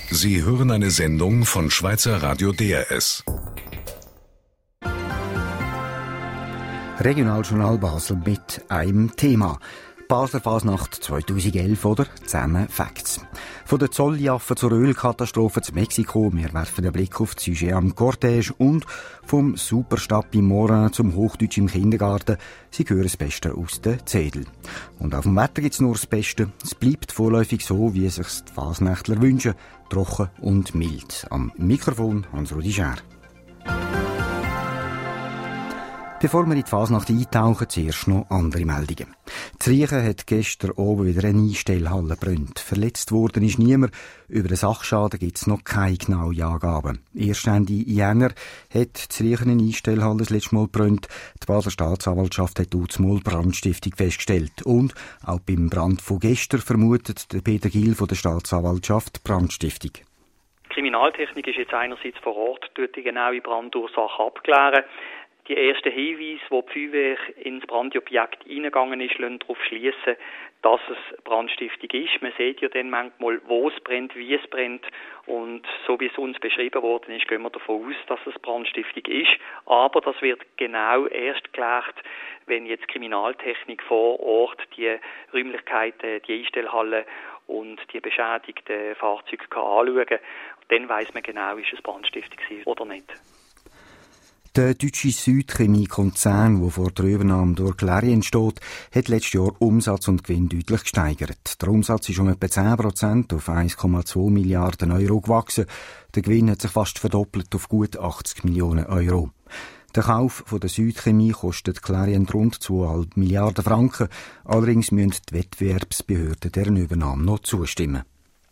Sie hören eine Sendung von Schweizer Radio DRS. Regionaljournal Basel mit einem Thema. Basler Fasnacht 2011 oder zusammen Facts. Von der Zolljaffe zur Ölkatastrophe zu Mexiko, wir werfen einen Blick auf das Sujet am Cortège und vom Superstab im Morin zum Hochdeutsch im Kindergarten. Sie hören das Beste aus den Zedel. Und auf dem Wetter gibt's nur das Beste. Es bleibt vorläufig so, wie es sich die Fasnächtler wünschen. Trocken und mild. Am Mikrofon Hans-Rudi Schär. Bevor wir in die Fasnacht eintauchen, zuerst noch andere Meldungen. Zriechen hat gestern oben wieder eine Einstellhalle gebrannt. Verletzt worden ist niemand. Über den Sachschaden gibt es noch keine genauen Angaben. Erst Ende Jänner hat Zriechen eine Einstellhalle das letzte Mal gebrannt. Die Basler Staatsanwaltschaft hat damals Brandstiftung festgestellt. Und auch beim Brand von gestern vermutet der Peter Gil von der Staatsanwaltschaft Brandstiftung. Die Kriminaltechnik ist jetzt einerseits vor Ort, tut die genaue Brandursache abklären. Die ersten Hinweise, die die Feuerwehr ins Brandobjekt eingegangen ist, lassen darauf schliessen, dass es Brandstiftung ist. Man sieht ja dann manchmal, wo es brennt, wie es brennt. Und so wie es uns beschrieben worden ist, gehen wir davon aus, dass es Brandstiftung ist. Aber das wird genau erst geklärt, wenn jetzt Kriminaltechnik vor Ort die Räumlichkeiten, die Einstellhalle und die beschädigten Fahrzeuge anschauen kann. Dann weiss man genau, ist es Brandstiftung oder nicht. Der deutsche Südchemie-Konzern, der vor der Übernahme durch Clariant steht, hat letztes Jahr Umsatz und Gewinn deutlich gesteigert. Der Umsatz ist um etwa 10% auf 1,2 Milliarden Euro gewachsen. Der Gewinn hat sich fast verdoppelt auf gut 80 Millionen Euro. Der Kauf von der Südchemie kostet Clariant rund 2,5 Milliarden Franken. Allerdings müssen die Wettbewerbsbehörden deren Übernahme noch zustimmen.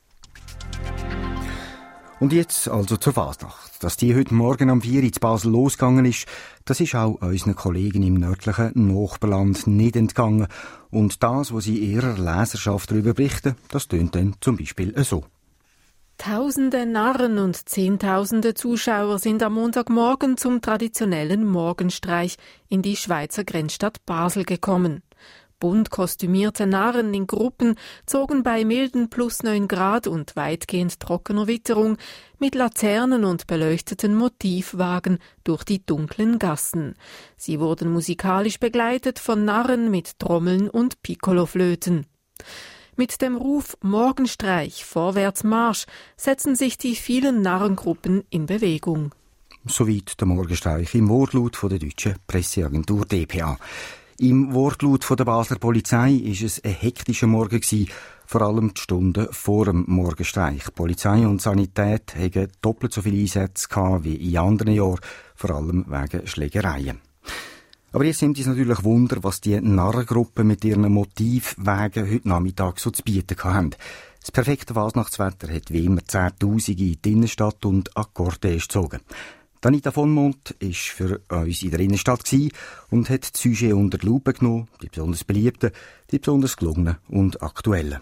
Und jetzt also zur Fasnacht. Dass die heute Morgen am 4 Uhr in Basel losgegangen ist, das ist auch unseren Kollegen im nördlichen Nachbarland nicht entgangen. Und das, was sie ihrer Leserschaft darüber berichten, das tönt dann zum Beispiel so. Tausende Narren und Zehntausende Zuschauer sind am Montagmorgen zum traditionellen Morgenstreich in die Schweizer Grenzstadt Basel gekommen. Bunt kostümierte Narren in Gruppen zogen bei milden +9 Grad und weitgehend trockener Witterung mit Laternen und beleuchteten Motivwagen durch die dunklen Gassen. Sie wurden musikalisch begleitet von Narren mit Trommeln und Piccoloflöten. Mit dem Ruf Morgenstreich, Vorwärtsmarsch setzen sich die vielen Narrengruppen in Bewegung. Soweit der Morgenstreich im Wortlaut von der deutschen Presseagentur dpa. Im Wortlaut von der Basler Polizei ist es ein hektischer Morgen gewesen, vor allem die Stunden vor dem Morgenstreich. Polizei und Sanität hatten doppelt so viele Einsätze gehabt wie in anderen Jahren, vor allem wegen Schlägereien. Aber jetzt nimmt es natürlich Wunder, was die Narrengruppen mit ihren Motivwagen heute Nachmittag so zu bieten haben. Das perfekte Fasnachtswetter hat wie immer Zehntausende in die Innenstadt und an die Cortège gezogen. Anita von Mont war für uns in der Innenstadt und hat die Sujets unter die Lupe genommen, die besonders beliebten, die besonders gelungenen und aktuellen.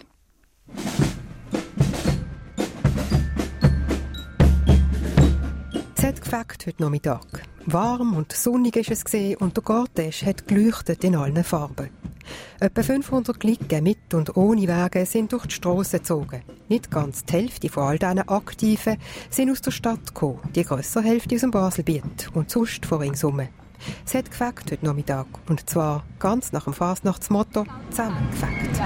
Z-Gefakt heute Nachmittag. Warm und sonnig ist es gesehen und der Cortège hat geleuchtet in allen Farben. Etwa 500 Klicken mit und ohne Wagen sind durch die Strassen gezogen. Nicht ganz die Hälfte von all diesen Aktiven sind aus der Stadt gekommen, die grössere Hälfte aus dem Baselbiet und sonst von ringsum. Es hat gefackt heute Nachmittag und zwar ganz nach dem Fasnachtsmotto «Zusammengefackt».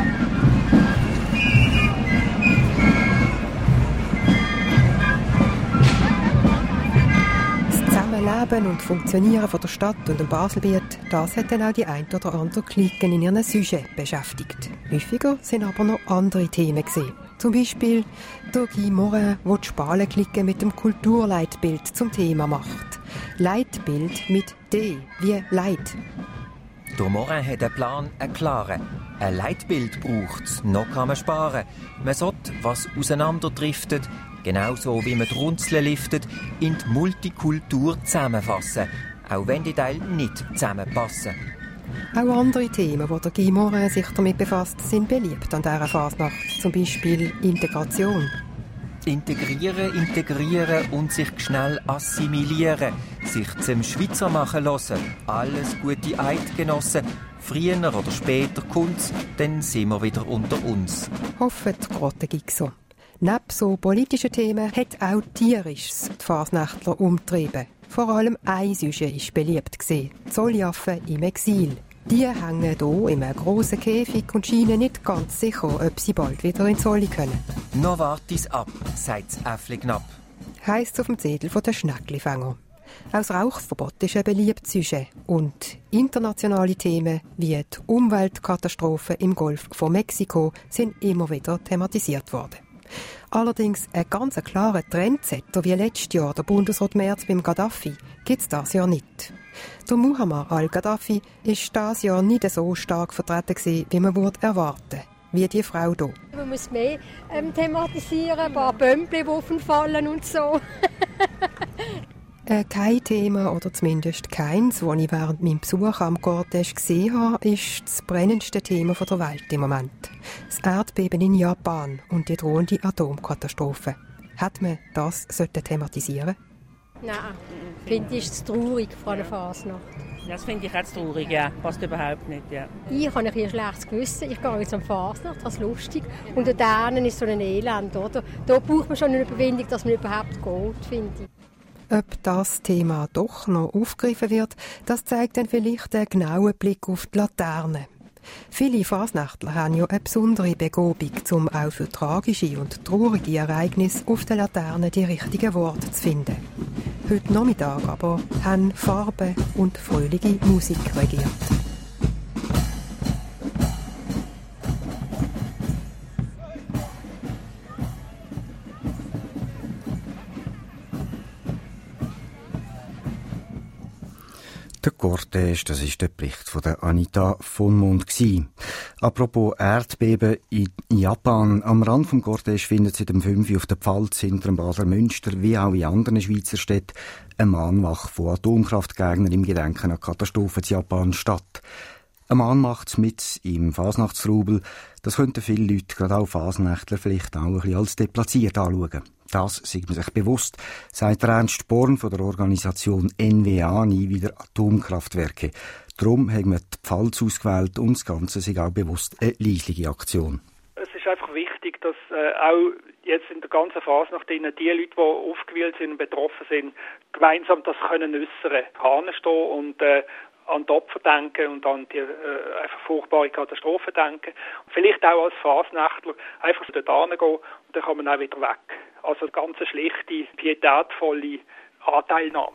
Leben und Funktionieren von der Stadt und dem Baselbiet, das hat dann auch die ein oder andere Klicken in ihren Sujets beschäftigt. Häufiger sind aber noch andere Themen gesehen. Zum Beispiel der Guy Morin, der die Spalenklicke mit dem Kulturleitbild zum Thema macht. Leitbild mit D wie Leit. Der Morin hat einen Plan, einen klaren. Ein Leitbild braucht es, noch kann man sparen. Man sollte, was auseinanderdriftet, genauso wie man die Runzeln liftet, in die Multikultur zusammenfassen, auch wenn die Teile nicht zusammenpassen. Auch andere Themen, die der Guy Morin sich damit befasst, sind beliebt an dieser Fasnacht. Zum Beispiel Integration. Integrieren und sich schnell assimilieren, sich zum Schweizer machen lassen, alles gute Eidgenossen. Früher oder später kommt's, dann sind wir wieder unter uns. Hoffen die Grotte Gixo. Neben so politischen Themen hat auch Tierisches die Fasnachtler umtrieben. Vor allem ein Sujet war beliebt, die Zollaffen im Exil. Die hängen hier in einem grossen Käfig und scheinen nicht ganz sicher, ob sie bald wieder in Zolli können. «No wartis ab», sagt das Äffli knapp. Heisst auf dem Zettel der Schneckli-Fänger. Auch das Rauchverbot ist ein beliebtes Sujet. Und internationale Themen wie die Umweltkatastrophen im Golf von Mexiko sind immer wieder thematisiert worden. Allerdings ein ganz klarer Trendsetter wie letztes Jahr der Bundesrat Merz beim Gaddafi gibt es dieses Jahr nicht. Der Muammar al-Gaddafi war dieses Jahr nicht so stark vertreten gewesen, wie man erwarten würde. Wie die Frau hier. Man muss mehr thematisieren, ein paar Bömpel, die aufenfallen und so. Kein Thema, oder zumindest keins, das ich während meinem Besuch am Cortège gesehen habe, ist das brennendste Thema der Welt im Moment. Das Erdbeben in Japan und die drohende Atomkatastrophe. Hätte man das thematisieren? Nein, finde ich es traurig vor einer Fasnacht. Das finde ich auch traurig, ja. Passt überhaupt nicht, ja. Ich habe ein schlechtes Gewissen. Ich gehe jetzt am Fasnacht, das ist lustig. Und da ist so ein Elend, oder? Da braucht man schon eine Überwindung, dass man überhaupt geht, finde ich. Ob das Thema doch noch aufgegriffen wird, das zeigt dann vielleicht einen genauen Blick auf die Laterne. Viele Fasnachtler haben ja eine besondere Begabung, um auch für tragische und traurige Ereignisse auf der Laterne die richtigen Worte zu finden. Heute Nachmittag aber haben Farben und fröhliche Musik regiert. Der Cortège, das ist der Bericht von der Anita von Mond gsi. Apropos Erdbeben in Japan. Am Rand vom Cortège findet seit dem 5 Uhr auf der Pfalz hinter dem Basler Münster, wie auch in anderen Schweizer Städten, eine Mahnwache von Atomkraftgegnern im Gedenken an die Katastrophe in Japan statt. Ein Mann macht's mit im Fasnachtstrubel. Das könnten viele Leute, gerade auch Fasnächtler, vielleicht auch ein bisschen als deplatziert anschauen. Das sei man sich bewusst, sagt Ernst Born von der Organisation NWA, nie wieder Atomkraftwerke. Darum haben wir die Pfalz ausgewählt und das Ganze sei auch bewusst eine leisliche Aktion. Es ist einfach wichtig, dass auch jetzt in der ganzen Fasnacht die Leute, die aufgewählt sind und betroffen sind, gemeinsam das können äußern, hinstehen und an die Opfer denken und an die einfach furchtbare Katastrophe denken. Und vielleicht auch als Fasnächtler einfach dort hingehen und dann kann man auch wieder weg. Also eine ganz schlichte, pietätvolle Anteilnahme.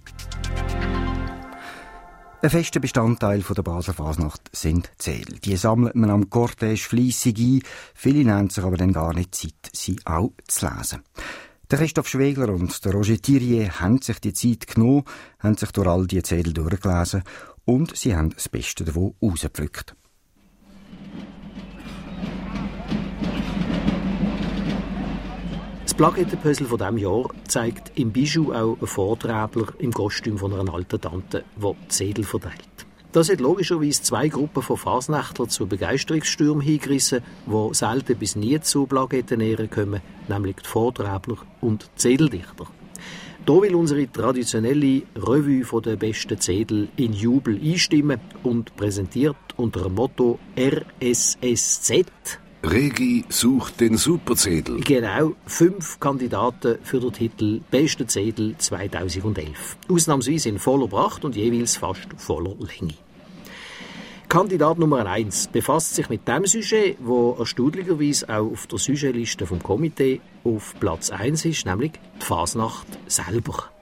Ein fester Bestandteil der Basler Fasnacht sind Zähl. Die sammelt man am Cortège fleissig ein. Viele nehmen sich aber dann gar nicht Zeit, sie auch zu lesen. Der Christoph Schwegler und der Roger Thirier haben sich die Zeit genommen, haben sich durch all die Zettel durchgelesen und sie haben das Beste davon rausgepflückt. Das Plakettenpuzzle von diesem Jahr zeigt im Bijou auch einen Vorträbler im Kostüm von einer alten Tante, die die Zettel verteilt. Das hat logischerweise zwei Gruppen von Fasnächtlern zu Begeisterungsstürmen hingerissen, die selten bis nie zu Plaketten näher kommen, nämlich die Vorträbler und die Zedeldichter. Hier will unsere traditionelle Revue von den besten Zettel in Jubel einstimmen und präsentiert unter dem Motto RSSZ. Regi sucht den Superzettel. Genau, 5 Kandidaten für den Titel Beste Zettel 2011. Ausnahmsweise in voller Pracht und jeweils fast voller Länge. Kandidat Nummer 1 befasst sich mit dem Sujet, das erstaunlicherweise auch auf der Sujetliste vom Komitee auf Platz 1 ist, nämlich die Fasnacht selber.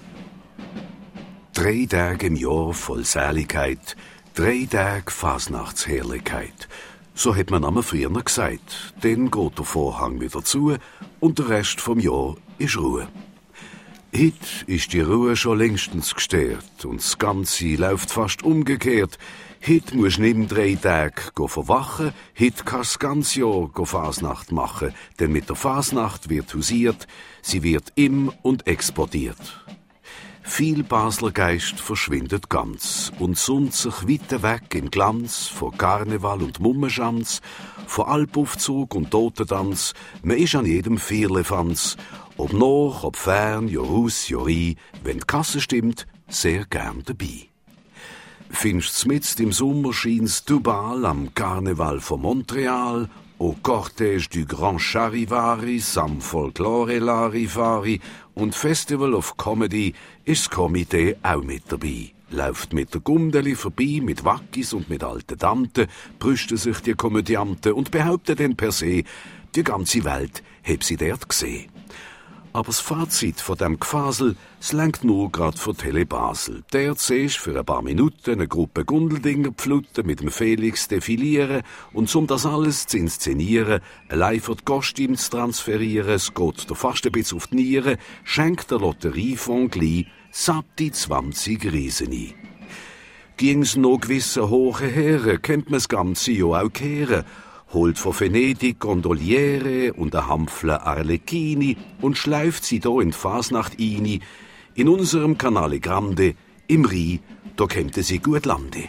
3 Tage im Jahr voll Seligkeit, 3 Tage Fasnachtsherrlichkeit. So hat man einmal früher gesagt. Dann geht der Vorhang wieder zu und der Rest vom Jahr ist Ruhe. Heute ist die Ruhe schon längstens gestört und das Ganze läuft fast umgekehrt. Heute musst du nicht 3 Tage verwachen, heute kannst du das ganze Jahr Fasnacht machen, denn mit der Fasnacht wird hausiert, sie wird im- und exportiert. Viel Basler Geist verschwindet ganz und sonnt sich weiter weg im Glanz von Karneval und Mummenschanz, von Alpaufzug und Totentanz. Man ist an jedem Vierlefanz, ob noch, ob fern, ja raus, ja rein, wenn die Kasse stimmt, sehr gern dabei. Findest's mitst im Sommer schein's Dubal am Karneval von Montreal Au Cortège du Grand Charivari, Sam Folklore Larifari und Festival of Comedy ist das Komitee auch mit dabei. Läuft mit der Gundeli vorbei, mit Wackis und mit alten Tanten, brüsten sich die Komödianten und behaupten dann per se, die ganze Welt heb sie dort gesehen. Aber das Fazit von dem Gefasel, es lenkt nur grad für Tele Basel. Dort siehst für ein paar Minuten eine Gruppe Gundeldinger pfluten mit dem Felix defilieren und um das alles zu inszenieren, allein für die Kostüme zu transferieren, es geht dir fast ein bisschen auf die Nieren, schenkt der Lotteriefonds gleich satte 20 Riesen ein. Ging's noch gewisse hohe Herren, kennt man das ganze Jahr auch kehren, holt von Venedig Gondoliere und ein Hampfle Arlecchini und schleift sie da in die Fasnacht ein. In unserem Canale Grande, im Rhein, da kämt sie gut lande.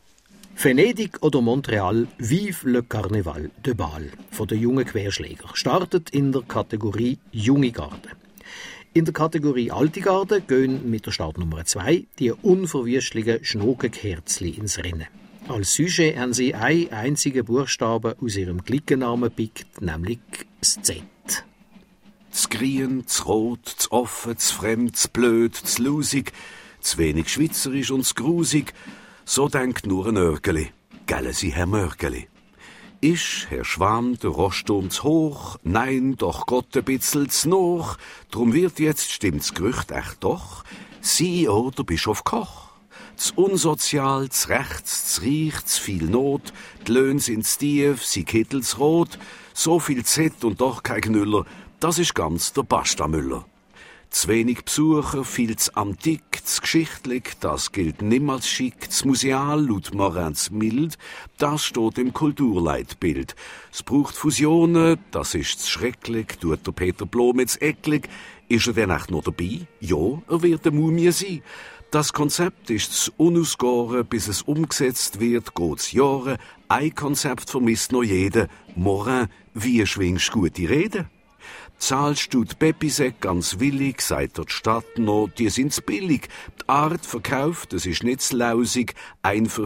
Venedig oder Montreal, Vive le Carnaval de Bâle von den jungen Querschläger startet in der Kategorie Junge Garde. In der Kategorie Alte Garde gehen mit der Startnummer 2 die unverwüstlichen Schnogenkerzli ins Rennen. Als Sujet haben sie einen einzigen Buchstaben aus ihrem Glickennamen gepickt, nämlich das Z. Das Grien, das Rot, das Offen, das Fremd, das Blöd, das Lusig, das wenig schweizerisch und das Grusig, so denkt nur ein Örgeli. Gelle Sie, Herr Mörgeli. Ist, Herr Schwan, der Rosturm zu hoch? Nein, doch Gott ein bisschen zu noch. Drum wird jetzt, stimmt's Gerücht echt doch, CEO der Bischof Koch. Z unsozial, z rechts, z reich, z viel Not, die Löhne sind z tief, sie kittel's rot, so viel Z und doch kein Knüller, das ist ganz der Pasta-Müller. Zu wenig Besucher, viel zu antik, zu geschichtlich, das gilt nimm als schick, zu museal, laut Morans mild, das steht im Kulturleitbild. Es braucht Fusionen, das ist zu schrecklich, tut der Peter Blom jetzt eklig, ist er denn echt noch dabei? Ja, er wird eine Mumie sein. Das Konzept ist zu unausgoren, bis es umgesetzt wird, geht's Jahre. Ein Konzept vermisst noch jeder. Morin, wie schwingst gute Rede? Zahlst du die Pepisek ganz willig, sagt die Stadt noch, die sind's billig. Die Art verkauft, es ist nicht lausig, ein für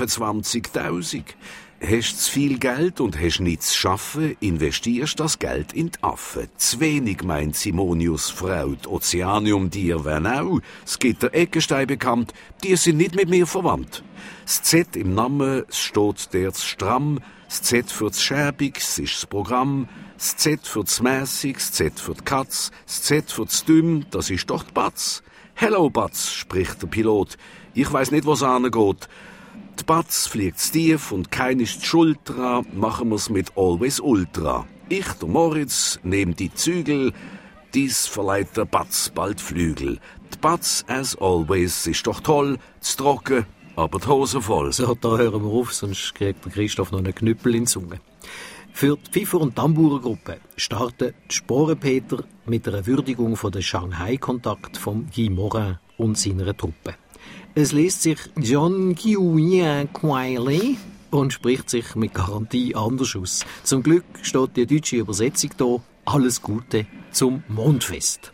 25.000. Hast zu viel Geld und hast nichts zu schaffen, investierst das Geld in die Affen. Zu wenig meint Simonius Frau, die Ozeanium dir wenn auch. Es gibt der Eckenstein bekannt, die sind nicht mit mir verwandt. Das Z im Namen, es steht der stramm, das Z für das Schäbig, es ist das Programm, das Z für das Mässig, das Z für die Katz, das Z für das Düm, das ist doch die Batz. Hello Batz, spricht der Pilot, ich weiss nicht, was angeht. Die Batz fliegt tief und kein ist die Schuld dran, machen wir's mit Always Ultra. Ich, der Moritz, nehm die Zügel, dies verleiht der Batz bald Flügel. Die Batz, as always, ist doch toll, zu trocken, aber die Hose voll. So, da hören wir auf, sonst kriegt der Christoph noch einen Knüppel in die Zunge. Für die Pfiffer- und Tambourengruppe starten die Sporenpeter mit einer Würdigung von der Shanghai-Kontakt von Guy Morin und seiner Truppe. Es liest sich John Nguyen Quayle und spricht sich mit Garantie anders aus. Zum Glück steht die deutsche Übersetzung da. Alles Gute zum Mondfest.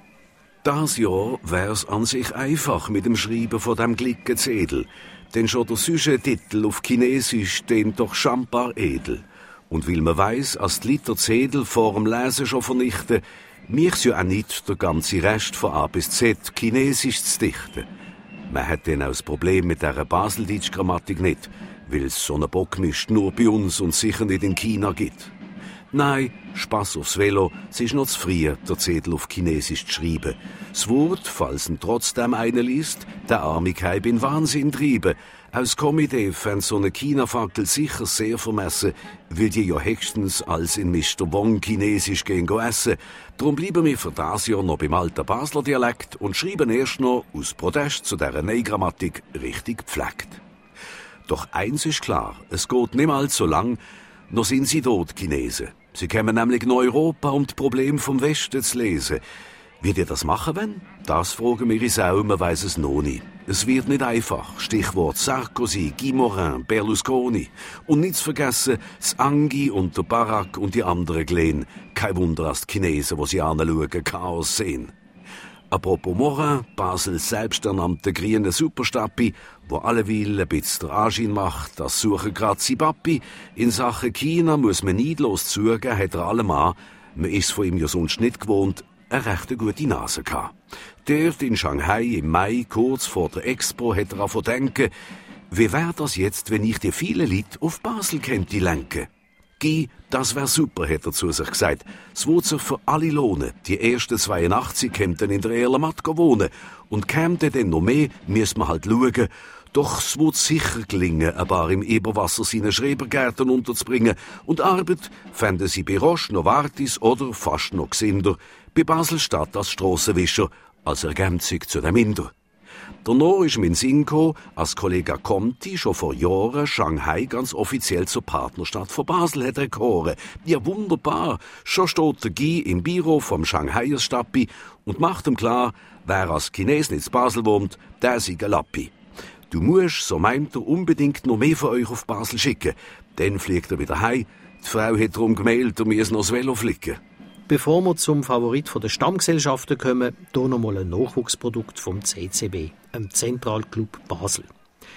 Das Jahr wär's an sich einfach mit dem Schreiben von dem Glickenzettel. Denn schon der Sujet-Titel auf Chinesisch den doch schambar edel. Und weil man weiss, als die Liter Zettel vor dem Lesen schon vernichten, mich's ja auch nicht der ganze Rest von A bis Z Chinesisch zu dichten. Man hat dann auch das Problem mit dieser Baseldeutsch-Grammatik nicht, weil es so einen Bockmist nur bei uns und sicher nicht in China gibt. Nein, Spass aufs Velo, es ist noch zu früh, der Zettel auf Chinesisch zu schreiben. Das Wort, falls ihn trotzdem einer liest, der Armigkeit in Wahnsinn treiben. Aus Komitee fand so eine China-Fackel sicher sehr vermessen, weil die ja höchstens als in Mr. Wong Chinesisch gehen essen. Darum bleiben wir für das Jahr noch beim alten Basler Dialekt und schreiben erst noch aus Protest zu dieser Neugrammatik richtig gepflegt. Doch eins ist klar, es geht nicht mal so lang, noch sind sie dort, Chinesen. Sie kommen nämlich in Europa, um das Problem vom Westen zu lesen. Wie die das machen wollen? Das fragen wir uns auch, man weiss es noch nicht. Es wird nicht einfach. Stichwort Sarkozy, Guy Morin, Berlusconi. Und nicht zu vergessen, das Angi und der Barack und die anderen Glen. Kein Wunder, dass die Chinesen, die sie anschauen, Chaos sehen. Apropos Morin, Basel selbsternannte grüne Superstappi, wo alleweil ein bisschen der Anschein macht, das suchen grad sie Papi. In Sachen China muss man neidlos zugeben, hat er allemal, man ist von ihm ja sonst nicht gewohnt, eine recht gute Nase gehabt. Dort in Shanghai im Mai, kurz vor der Expo, hat er davon denken, wie wär das jetzt, wenn ich die vielen Leute auf Basel könnte lenken? Guy, das wär super, hat er zu sich gesagt. Es wird sich für alle lohnen. Die ersten 82 kämen in der Erlenmatt wohnen. Und kämen dann noch mehr, müssen wir halt schauen. Doch es wird sicher gelingen, ein paar im Eberwasser seine Schrebergärten unterzubringen. Und Arbeit fänden sie bei Roche, Novartis oder fast noch Gesinder. Bei Basel-Stadt als Strassenwischer, als Ergänzung zu dem Inder. Danach ist mein Sinn gekommen, als Kollege Conti schon vor Jahren Shanghai ganz offiziell zur Partnerstadt von Basel hat erkoren. Ja, wunderbar. Schon steht der Guy im Büro vom Shanghaier Stappi und macht ihm klar, wer als Chines nicht in Basel wohnt, der sei ein Lappi. Du musst, so meint er, unbedingt noch mehr von euch auf Basel schicken. Dann fliegt er wieder heim. Die Frau hat darum gemeldet, er müsse noch das Velo flicken. Bevor wir zum Favorit der Stammgesellschaften kommen, hier noch mal ein Nachwuchsprodukt vom CCB, dem Zentralclub Basel.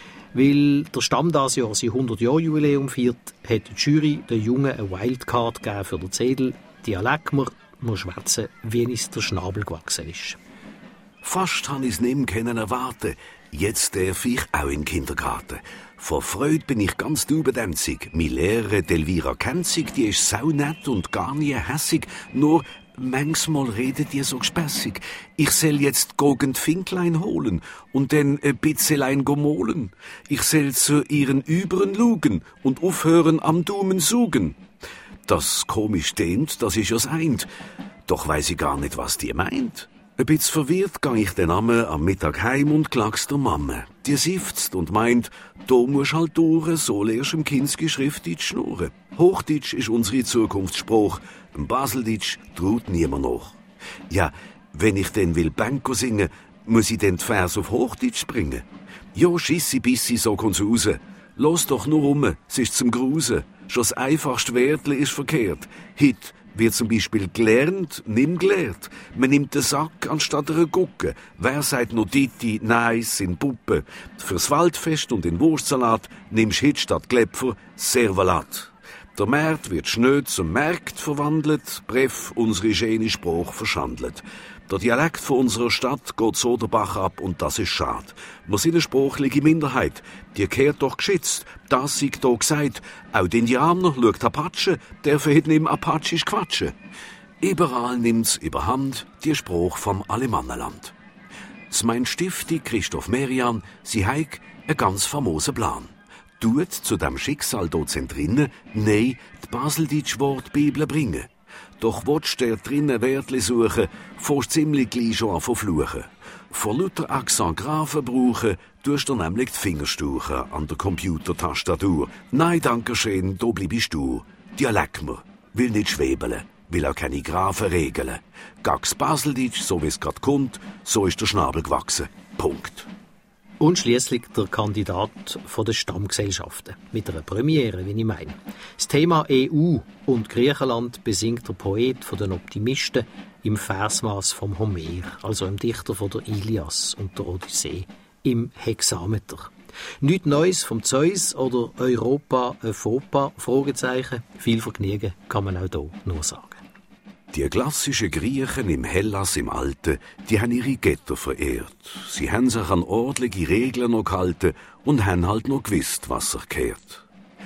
Weil der Stamm dieses Jahr sein 100-Jahr-Jubiläum feiert, hat die Jury den Jungen eine Wildcard gegeben für den Zettel. Dialekt wir schwätzen, wie uns der Schnabel gewachsen ist. Fast habe ich es nicht mehr erwarten. Jetzt darf ich auch in den Kindergarten. Vor Freude bin ich ganz dubendämzig. Meine Lehrerin Elvira Kenzig, die ist saunett und gar nie hässig. Nur manchmal redet die so gespässig. Ich soll jetzt gogend Finklein holen und dann ein bisschen gomolen. Ich soll zu ihren Überen lugen und aufhören am Daumen sugen. Das komisch dehnt, das ist ja eint. Doch weiss ich gar nicht, was die meint. Ein bisschen verwirrt gang ich den Amme am Mittag heim und klag's der Mamme. Die siftzt und meint, da musst halt durch, so lehrst im Kinski Schriftdeutsch schnurren. Hochdeutsch ist unsere Zukunftsspruch, im Baseldeutsch traut niemand noch. Ja, wenn ich denn will Banco singen, muss ich den Vers auf Hochdeutsch bringen. Jo, schissi bissi, so kommt's raus. Los doch nur rum, es ist zum Grusen. Schon das einfachste Wörtli ist verkehrt. Hit wird zum Beispiel gelernt, nimm gelehrt. Man nimmt den Sack anstatt einer Gucke. Wer sagt noch Diti, nice in Puppe? Fürs Waldfest und den Wurstsalat nimmst Hit statt Gläpfer Servalat. Der Märt wird schnöd zum Märkt verwandelt, Bref unsere schöne Spruch verschandelt. Der Dialekt von unserer Stadt geht so der Bach ab und das ist schade. Wir sind eine sprachliche Minderheit, die gehört doch geschützt. Das sei da gesagt. Auch die Indianer schaut Apache, der verhält nicht im Apachisch quatschen. Überall nimmt's überhand die Spruch vom Alemannenland. Das mein Stifti Christoph Merian, sie heik ein ganz famoser Plan. Tut zu dem Schicksal dort drinnen, nee, die Baseldeutsch Wort Bibel bringen. Doch willst du drinnen Wörtli suchen, fährst ziemlich gleich schon an verfluchen. Vor lauter Akzent Grafen brauchen, tust du nämlich die Finger stauchen an der Computertastatur. Nein, danke schön, da bleibst du. Dialekt mir, will nicht schwebeln, will auch keine Grafen regeln. Gags Baseldeutsch, so wie es grad kommt, so ist der Schnabel gewachsen. Punkt. Und schliesslich der Kandidat von den Stammgesellschaften. Mit einer Premiere, wie ich meine. Das Thema EU und Griechenland besingt der Poet von den Optimisten im Versmaß vom Homer, also im Dichter von der Ilias und der Odyssee, im Hexameter. Nichts Neues vom Zeus oder Europa ein Fauxpas? Fragezeichen. Viel Vergnügen kann man auch hier nur sagen. Die klassischen Griechen im Hellas im Alten, die haben ihre Götter verehrt. Sie haben sich an ordentliche Regeln noch gehalten und haben halt noch gewusst, was sich gehört.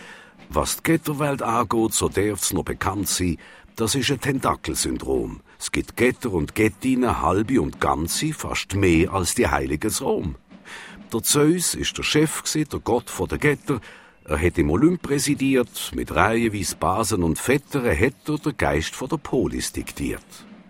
Was die Götterwelt angeht, so darf's noch bekannt sein, das ist ein Tentakelsyndrom. Es gibt Götter und Göttinnen, halbe und ganze, fast mehr als die Heiligen Rom. Der Zeus ist der Chef, der Gott der Götter. Er hat im Olymp präsidiert, mit reihenweise Basen und Vettern hat er den Geist von der Polis diktiert.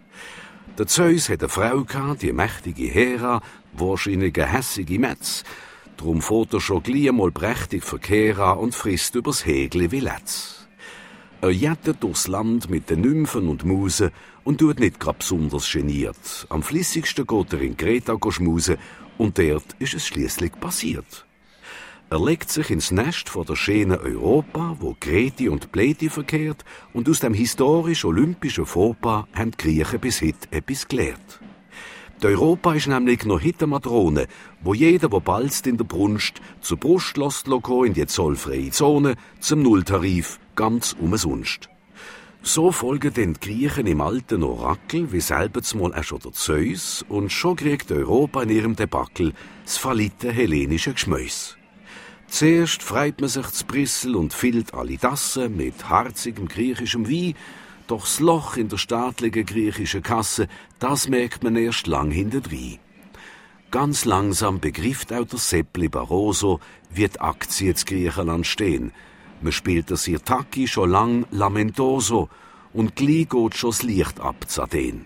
Der Zeus hat eine Frau gehabt, die mächtige Hera, wahrscheinlich eine hässige Metz. Drum fährt er schon gleich mal prächtig Verkehr an und frisst übers Hägli wie Letz. Er jettet durchs Land mit den Nymphen und Musen und tut nicht grad besonders geniert. Am flissigsten geht er in Kreta schmusen und dort ist es schliesslich passiert. Er legt sich ins Nest von der schönen Europa, wo Kreti und Pleti verkehrt, und aus dem historisch-olympischen Fauxpas haben die Griechen bis heute etwas gelernt. Die Europa ist nämlich noch heute Matrone, wo jeder, der balzt in der Brunst, zur Brust lässt in die zollfreie Zone, zum Nulltarif, ganz umsonst. So folgen den Griechen im alten Orakel, wie selber zumal auch schon der Zeus, und schon kriegt Europa in ihrem Debakel das verlitte hellenische Geschmäus. Zuerst freut man sich zu Brüssel und füllt alle Tassen mit harzigem griechischem Wein, doch das Loch in der staatlichen griechischen Kasse, das merkt man erst lang hinterdrein. Ganz langsam begreift auch der Seppli Barroso, wie die Aktien in Griechenland stehen. Man spielt das Sirtaki schon lang lamentoso und gleich geht schon das Licht ab zu Athen.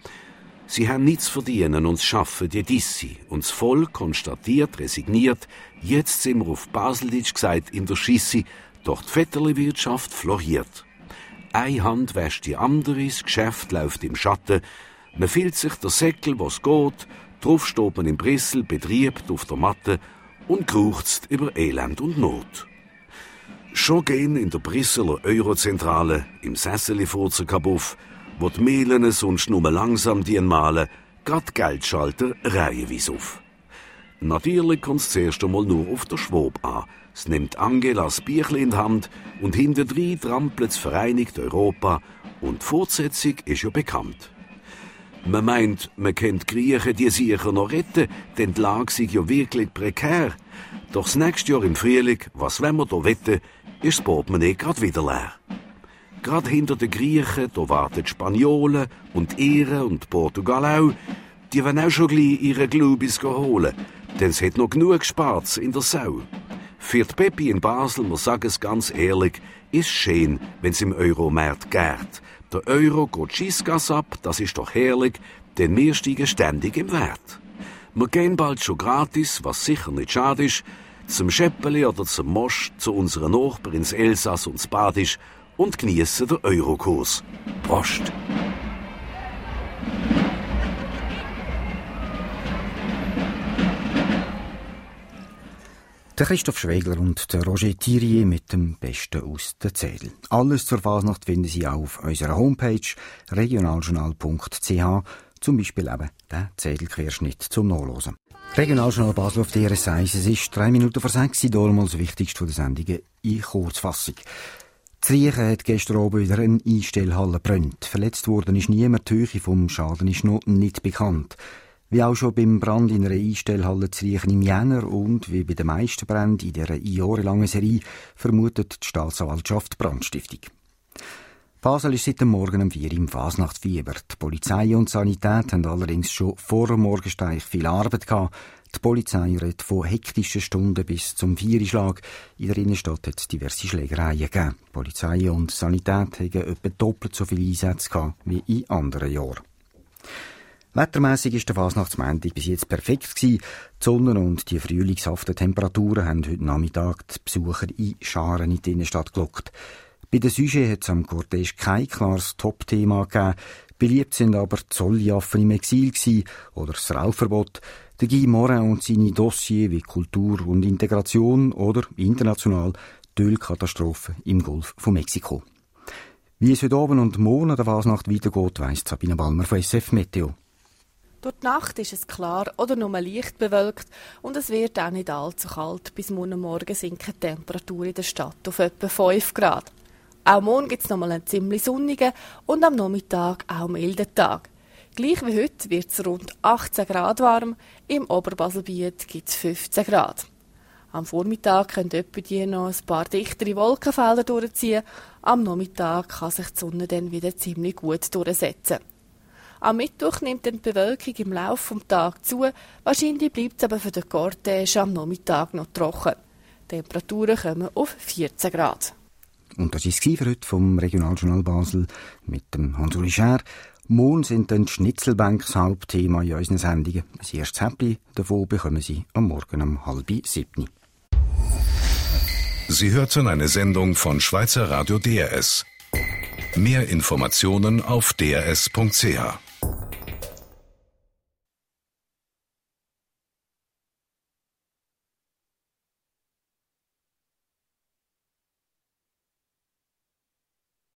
Sie haben nichts verdienen und schaffen die Dissi. Und das Volk konstatiert, resigniert, jetzt sind wir auf Baseldeutsch gesagt in der Schissi, doch die Vetterli-Wirtschaft floriert. Eine Hand wäscht die andere, das Geschäft läuft im Schatten, man füllt sich der Säckel, was geht, drauf steht man in Brüssel, betriebt auf der Matte und kruchzt über Elend und Not. Schon gehen in der Brüsseler Eurozentrale, im Sesseli Furzenkabuff, wo die Mehlen sonst nur langsam die malen, grad Geldschalter reihenweise auf. Natürlich kommt es zuerst einmal nur auf der Schwab an. Es nimmt Angela das Bierchen in die Hand und hinterdrein trampelt das Vereinigte Europa und die Fortsetzung ist ja bekannt. Man meint, man kennt Griechen, die sicher noch retten, denn die Lage sei ja wirklich prekär. Doch das nächste Jahr im Frühling, was wollen wir da wetten, ist das Portemonnaie grad wieder leer. Gerade hinter den Griechen, da warten die Spaniolen und Iren und Portugal auch. Die wollen auch schon gleich ihre Glubis holen, denn es hat noch genug Spatz in der Sau. Für die Peppi in Basel, wir sagen es ganz ehrlich, ist schön, wenn's im Euromarkt gärt. Der Euro geht Schissgas ab, das ist doch herrlich, denn wir steigen ständig im Wert. Wir gehen bald schon gratis, was sicher nicht schade ist, zum Schäppeli oder zum Mosch, zu unseren Nachbarn ins Elsass und ins Badisch und geniessen den Eurokurs. Prost! Der Christoph Schwegler und der Roger Thirier mit dem Besten aus der Zedel. Alles zur Fasnacht finden Sie auch auf unserer Homepage regionaljournal.ch, zum Beispiel eben den Zedelquerschnitt zum Nachlesen. Regionaljournal Basel auf der RS1, es ist 3 Minuten vor 6 Uhr, damals das Wichtigste von der Sendungen in Kurzfassung. In Riechen hat gestern Abend wieder eine Einstellhalle gebrannt. Verletzt worden ist niemand, die Höhe vom Schaden ist noch nicht bekannt. Wie auch schon beim Brand in einer Einstellhalle zu Riechen im Jänner und wie bei den meisten Bränden in dieser jahrelangen Serie vermutet die Staatsanwaltschaft Brandstiftung. Basel ist seit dem Morgen um 4 Uhr im Fasnachtfieber. Die Polizei und die Sanität haben allerdings schon vor dem Morgensteig viel Arbeit gehabt. Die Polizei redet von hektischen Stunden bis zum 4-Schlag. In der Innenstadt hat es diverse Schlägereien gegeben. Die Polizei und die Sanität haben etwa doppelt so viele Einsätze gehabt wie in anderen Jahren. Wettermässig ist der Fasnachtsmontag bis jetzt perfekt gewesen. Die Sonne und die frühlingshaften Temperaturen haben heute Nachmittag die Besucher in Scharen in die Innenstadt gelockt. Bei den Sujets hat es am Cortège kein klares Top-Thema gegeben. Beliebt sind aber die Zolljaffen im Exil gewesen oder das Rauchverbot, der Guy Morin und seine Dossiers wie Kultur und Integration oder international die Ölkatastrophe im Golf von Mexiko. Wie es heute Abend und morgen an der Fasnacht weitergeht, weiss Sabine Balmer von SF Meteo. Durch die Nacht ist es klar oder nur leicht bewölkt und es wird auch nicht allzu kalt. Bis Morgen sinken die Temperaturen in der Stadt auf etwa 5 Grad. Auch morgen gibt es nochmal einen ziemlich sonnigen und am Nachmittag auch milden Tag. Gleich wie heute wird es rund 18 Grad warm, im Oberbaselbiet gibt es 15 Grad. Am Vormittag können etwa die noch ein paar dichtere Wolkenfelder durchziehen, am Nachmittag kann sich die Sonne dann wieder ziemlich gut durchsetzen. Am Mittwoch nimmt dann die Bewölkung im Laufe des Tages zu, wahrscheinlich bleibt es aber für den Cortège am Nachmittag noch trocken. Die Temperaturen kommen auf 14 Grad. Und das war es für heute vom Regionaljournal Basel mit dem Hans-Uli Schär. Morgen sind dann die Schnitzelbänke das Hauptthema in unseren Sendungen. Das erste Häppchen davon bekommen Sie am Morgen um 6:30. Sie hörten eine Sendung von Schweizer Radio DRS. Mehr Informationen auf drs.ch.